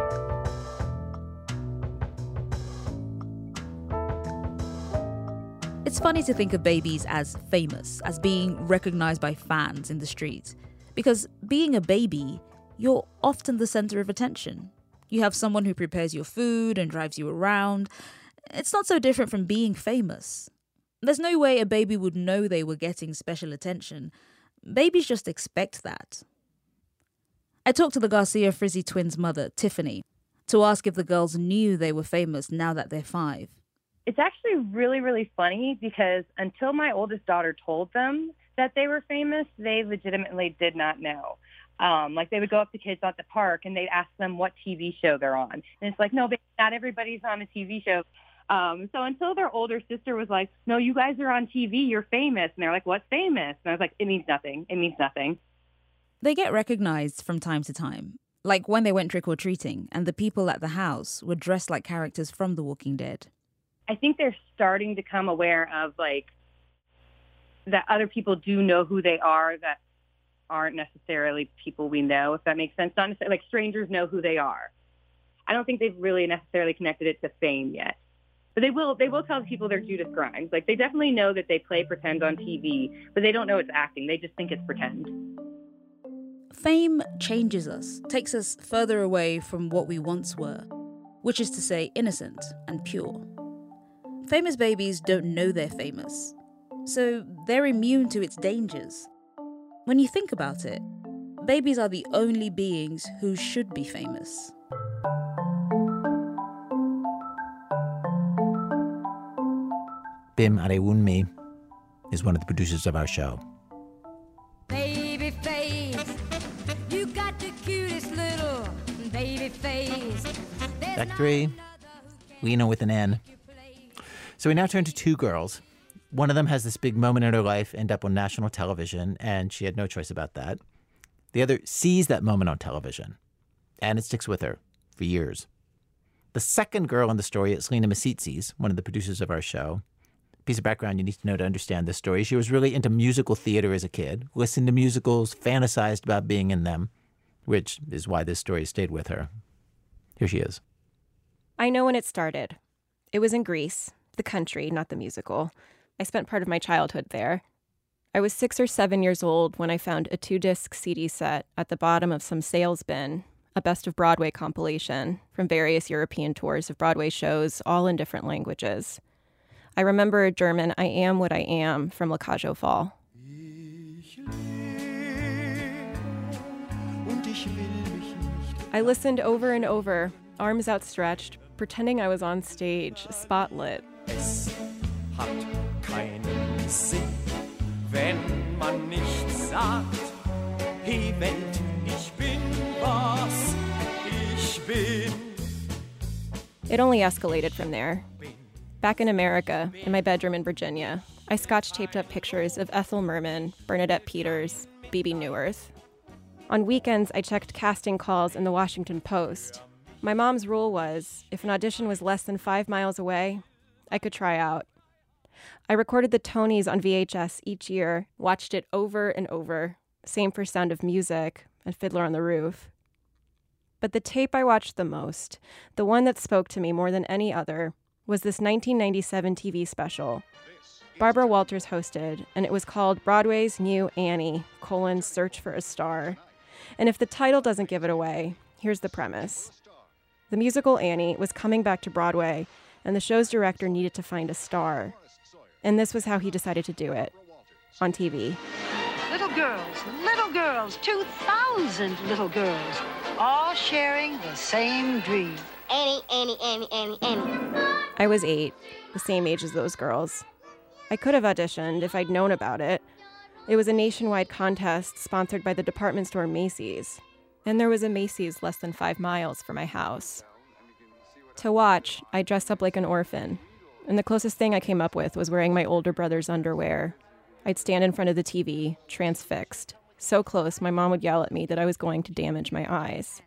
It's funny to think of babies as famous, as being recognized by fans in the street. Because being a baby, you're often the center of attention. You have someone who prepares your food and drives you around. It's not so different from being famous. There's no way a baby would know they were getting special attention. Babies just expect that. I talked to the Garcia Frizzy twins' mother, Tiffany, to ask if the girls knew they were famous now that they're five. It's actually really, really funny because until my oldest daughter told them that they were famous, they legitimately did not know. Um, like they would go up to kids at the park and they'd ask them what T V show they're on. And it's like, no, baby, not everybody's on a T V show. Um, so until their older sister was like, no, you guys are on T V, you're famous. And they're like, what's famous? And I was like, it means nothing. It means nothing. They get recognized from time to time. Like when they went trick-or-treating and the people at the house were dressed like characters from The Walking Dead. I think they're starting to come aware of like that other people do know who they are that aren't necessarily people we know, if that makes sense. Not necessarily, like strangers know who they are. I don't think they've really necessarily connected it to fame yet. But they will they will tell people they're Judas Grimes. Like, they definitely know that they play pretend on T V, but they don't know it's acting. They just think it's pretend. Fame changes us, takes us further away from what we once were, which is to say innocent and pure. Famous babies don't know they're famous, so they're immune to its dangers. When you think about it, babies are the only beings who should be famous. Bim Adewunmi is one of the producers of our show. Baby face, you got the cutest little baby face. Act three, Lena with an N. So we now turn to two girls. One of them has this big moment in her life end up on national television, and she had no choice about that. The other sees that moment on television, and it sticks with her for years. The second girl in the story is Lena Misitzis, one of the producers of our show. Piece of background you need to know to understand this story. She was really into musical theater as a kid, listened to musicals, fantasized about being in them, which is why this story stayed with her. Here she is. I know when it started. It was in Greece, the country, not the musical. I spent part of my childhood there. I was six or seven years old when I found a two-disc C D set at the bottom of some sales bin, a Best of Broadway compilation from various European tours of Broadway shows, all in different languages. I remember a German I Am What I Am from La Cage aux Folles. I listened over and over, arms outstretched, pretending I was on stage, spotlit. Es hat keinen Sinn, wenn man nichts sagt. Hey Welt, ich bin was ich bin. It only escalated from there. Back in America, in my bedroom in Virginia, I scotch-taped up pictures of Ethel Merman, Bernadette Peters, Bebe Neuwirth. On weekends, I checked casting calls in the Washington Post. My mom's rule was, if an audition was less than five miles away, I could try out. I recorded the Tonys on V H S each year, watched it over and over, same for Sound of Music and Fiddler on the Roof. But the tape I watched the most, the one that spoke to me more than any other, was this nineteen ninety-seven T V special. Barbara Walters hosted, and it was called Broadway's New Annie, colon, Search for a Star. And if the title doesn't give it away, here's the premise. The musical Annie was coming back to Broadway, and the show's director needed to find a star. And this was how he decided to do it, on T V. Little girls, little girls, two thousand little girls, all sharing the same dream. Annie, Annie, Annie, Annie, Annie. I was eight, the same age as those girls. I could have auditioned if I'd known about it. It was a nationwide contest sponsored by the department store Macy's, and there was a Macy's less than five miles from my house. To watch, I dressed up like an orphan, and the closest thing I came up with was wearing my older brother's underwear. I'd stand in front of the T V, transfixed, so close my mom would yell at me that I was going to damage my eyes.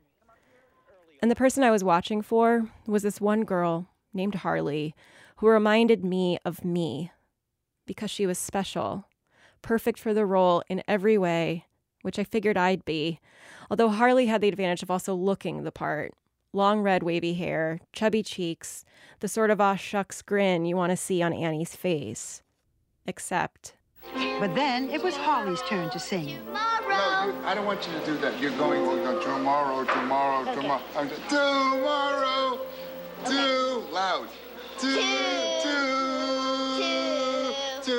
And the person I was watching for was this one girl named Harley, who reminded me of me, because she was special, perfect for the role in every way, which I figured I'd be, although Harley had the advantage of also looking the part. Long red wavy hair, chubby cheeks, the sort of aw shucks grin you want to see on Annie's face. Except... But then it was Harley's turn to sing. No, you, I don't want you to do that. You're going to go tomorrow, tomorrow, okay. tomorrow. I'm just, tomorrow, okay. too loud. Two, two, two,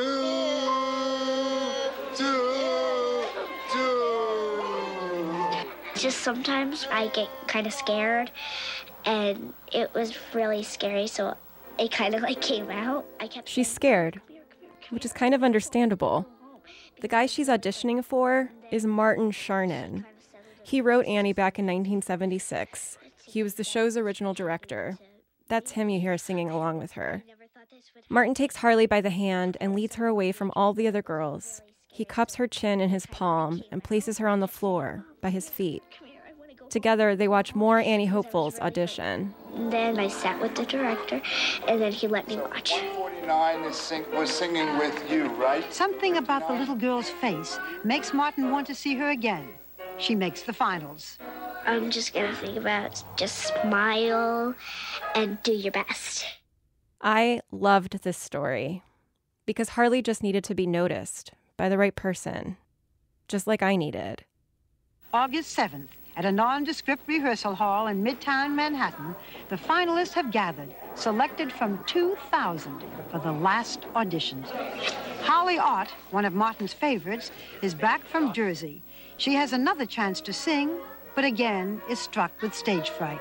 two, two. Just sometimes I get kind of scared, and it was really scary, so it kind of like came out. I kept. She's scared, which is kind of understandable. The guy she's auditioning for is Martin Charnin. He wrote Annie back in nineteen seventy-six. He was the show's original director. That's him you hear singing along with her. Martin takes Harley by the hand and leads her away from all the other girls. He cups her chin in his palm and places her on the floor by his feet. Together, they watch more Annie Hopefuls audition. Then I sat with the director, and then he let me watch. nine is sing- was singing with you, right? Something about the little girl's face makes Martin want to see her again. She makes the finals. I'm just gonna think about just smile and do your best. I loved this story because Harley just needed to be noticed by the right person, just like I needed. August seventh, at a nondescript rehearsal hall in Midtown Manhattan, the finalists have gathered, selected from two thousand for the last auditions. Holly Ott, one of Martin's favorites, is back from Jersey. She has another chance to sing, but again is struck with stage fright.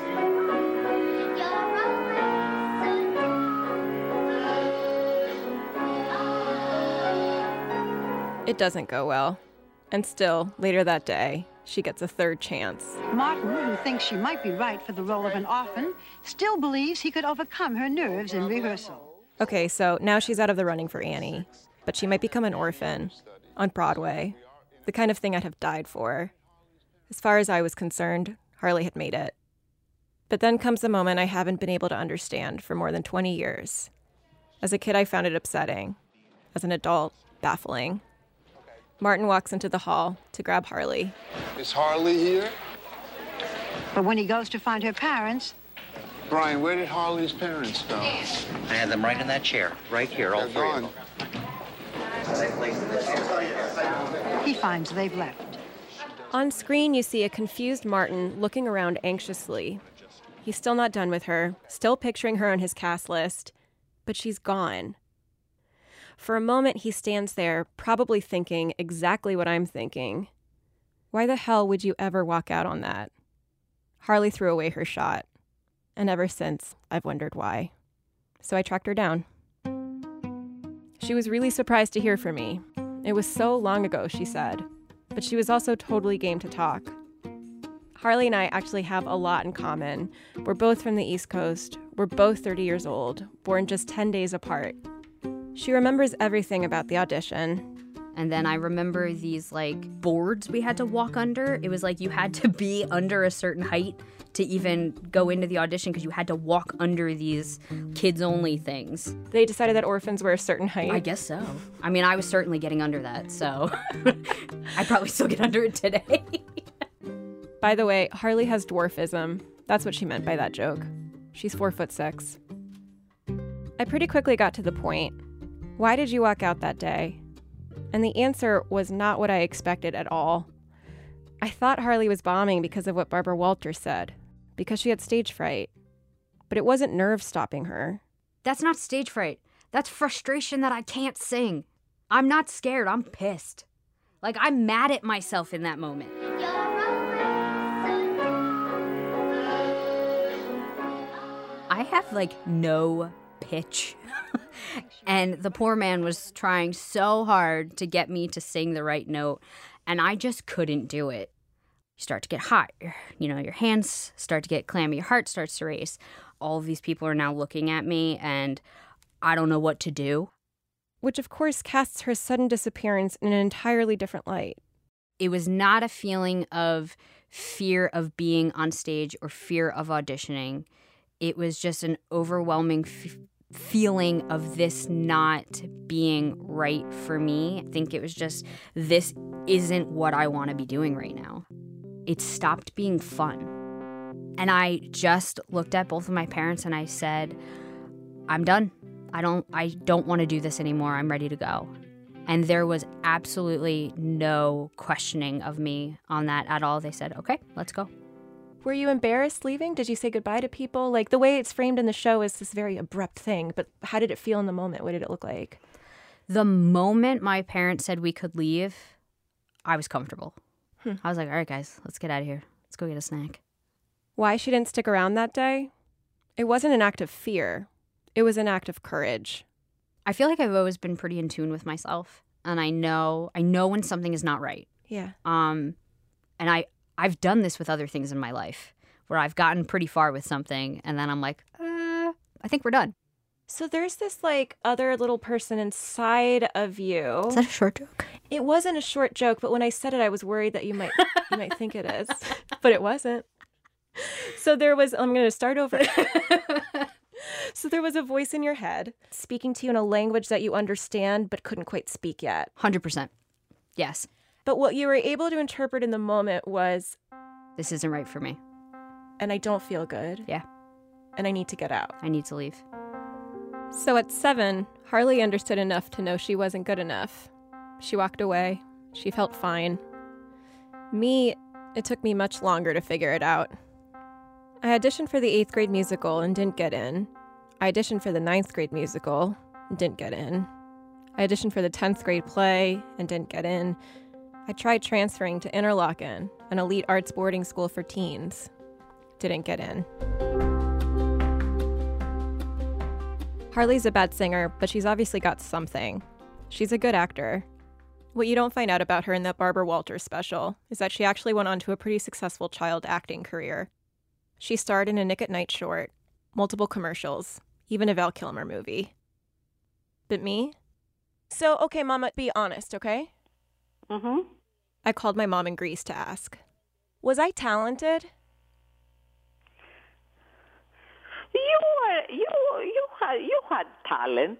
It doesn't go well. And still, later that day, she gets a third chance. Martin, who thinks she might be right for the role of an orphan, still believes he could overcome her nerves in rehearsal. Okay, so now she's out of the running for Annie, but she might become an orphan on Broadway, the kind of thing I'd have died for. As far as I was concerned, Harley had made it. But then comes the moment I haven't been able to understand for more than twenty years. As a kid, I found it upsetting. As an adult, baffling. Martin walks into the hall to grab Harley. Is Harley here? But when he goes to find her parents... Brian, where did Harley's parents go? I had them right in that chair, right here, all They're three gone. of them. He finds they've left. On screen, you see a confused Martin looking around anxiously. He's still not done with her, still picturing her on his cast list, but she's gone. For a moment, he stands there, probably thinking exactly what I'm thinking. Why the hell would you ever walk out on that? Harley threw away her shot, and ever since, I've wondered why. So I tracked her down. She was really surprised to hear from me. It was so long ago, she said, but she was also totally game to talk. Harley and I actually have a lot in common. We're both from the East Coast. We're both thirty years old, born just ten days apart. She remembers everything about the audition. And then I remember these, like, boards we had to walk under. It was like you had to be under a certain height to even go into the audition because you had to walk under these kids-only things. They decided that orphans were a certain height? I guess so. I mean, I was certainly getting under that, so I probably still get under it today. By the way, Harley has dwarfism. That's what she meant by that joke. She's four foot six. I pretty quickly got to the point. Why did you walk out that day? And the answer was not what I expected at all. I thought Harley was bombing because of what Barbara Walters said, because she had stage fright. But it wasn't nerves stopping her. That's not stage fright. That's frustration that I can't sing. I'm not scared. I'm pissed. Like, I'm mad at myself in that moment. I have, like, no pitch. And the poor man was trying so hard to get me to sing the right note, and I just couldn't do it. You start to get hot. You know, your hands start to get clammy. Your heart starts to race. All of these people are now looking at me, and I don't know what to do. Which, of course, casts her sudden disappearance in an entirely different light. It was not a feeling of fear of being on stage or fear of auditioning. It was just an overwhelming f- feeling of this not being right for me. I think it was just, this isn't what I want to be doing right now. It stopped being fun. And I just looked at both of my parents and I said, I'm done. I don't I don't want to do this anymore. I'm ready to go. And there was absolutely no questioning of me on that at all. They said, okay, let's go. Were you embarrassed leaving? Did you say goodbye to people? Like, the way it's framed in the show is this very abrupt thing, but how did it feel in the moment? What did it look like? The moment my parents said we could leave, I was comfortable. Hmm. I was like, all right, guys, let's get out of here. Let's go get a snack. Why she didn't stick around that day? It wasn't an act of fear. It was an act of courage. I feel like I've always been pretty in tune with myself, and I know I know when something is not right. Yeah. Um, and I, I've done this with other things in my life, where I've gotten pretty far with something, and then I'm like, uh, I think we're done. So there's this, like, other little person inside of you. Is that a short joke? It wasn't a short joke, but when I said it, I was worried that you might you might think it is, but it wasn't. So there was, I'm going to start over. So there was a voice in your head speaking to you in a language that you understand but couldn't quite speak yet. one hundred percent. Yes. But what you were able to interpret in the moment was, this isn't right for me. And I don't feel good. Yeah. And I need to get out. I need to leave. So at seven, Harley understood enough to know she wasn't good enough. She walked away. She felt fine. Me, it took me much longer to figure it out. I auditioned for the eighth grade musical and didn't get in. I auditioned for the ninth grade musical and didn't get in. I auditioned for the tenth grade play and didn't get in. I tried transferring to Interlochen, an elite arts boarding school for teens. Didn't get in. Harley's a bad singer, but she's obviously got something. She's a good actor. What you don't find out about her in that Barbara Walters special is that she actually went on to a pretty successful child acting career. She starred in a Nick at Night short, multiple commercials, even a Val Kilmer movie. But me? So, okay, Mama, be honest, okay? Mm-hmm. I called my mom in Greece to ask, was I talented? You were, you, you had, you had talent.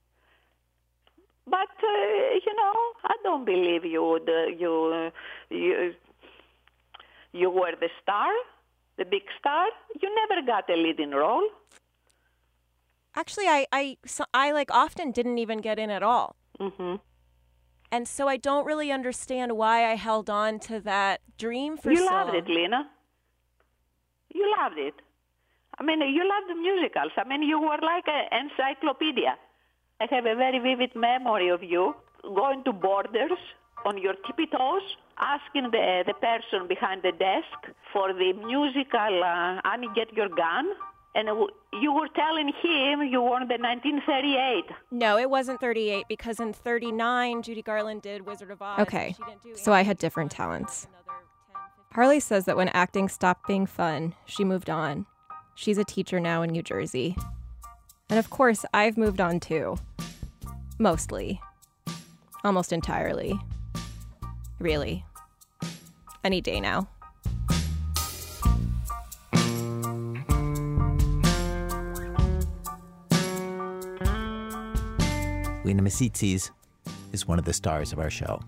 But, uh, you know, I don't believe you would, uh, you, uh, you, you were the star, the big star. You never got a leading role. Actually, I, I, so I like often didn't even get in at all. Mm-hmm. And so I don't really understand why I held on to that dream for you so long. You loved it, Lena. You loved it. I mean, you loved the musicals. I mean, you were like an encyclopedia. I have a very vivid memory of you going to Borders on your tippy toes, asking the, the person behind the desk for the musical uh, Annie, Get Your Gun. And you were telling him you won the nineteen thirty-eight. No, it wasn't thirty-eight because in thirty-nine, Judy Garland did Wizard of Oz. Okay, so I had different talents. Harley says that when acting stopped being fun, she moved on. She's a teacher now in New Jersey. And of course, I've moved on too. Mostly. Almost entirely. Really. Any day now. Lena Misitzis is one of the stars of our show.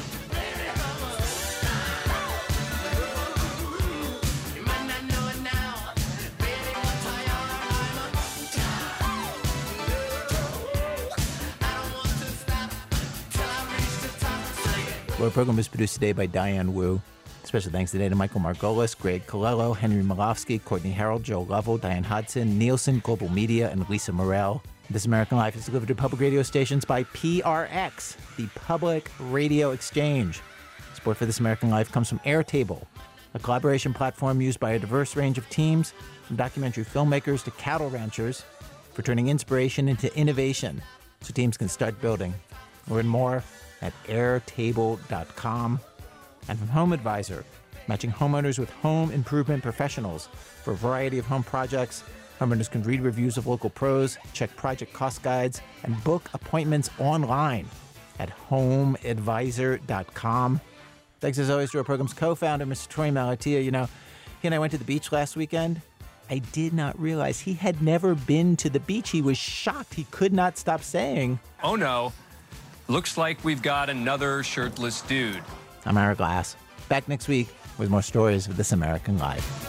Our program is produced today by Diane Wu. Special thanks today to Michael Margolis, Greg Colello, Henry Malofsky, Courtney Harold, Joe Lovell, Diane Hudson, Nielsen Global Media, and Lisa Morell. This American Life is delivered to public radio stations by P R X, the Public Radio Exchange. Support for This American Life comes from Airtable, a collaboration platform used by a diverse range of teams, from documentary filmmakers to cattle ranchers, for turning inspiration into innovation so teams can start building. Learn more at airtable dot com. And from Home Advisor, matching homeowners with home improvement professionals for a variety of home projects. Homeowners can read reviews of local pros, check project cost guides, and book appointments online at home advisor dot com. Thanks as always to our program's co-founder, Mister Troy Malatia. You know, he and I went to the beach last weekend. I did not realize he had never been to the beach. He was shocked. He could not stop saying, "Oh no, looks like we've got another shirtless dude." I'm Ira Glass. Back next week with more stories of This American Life.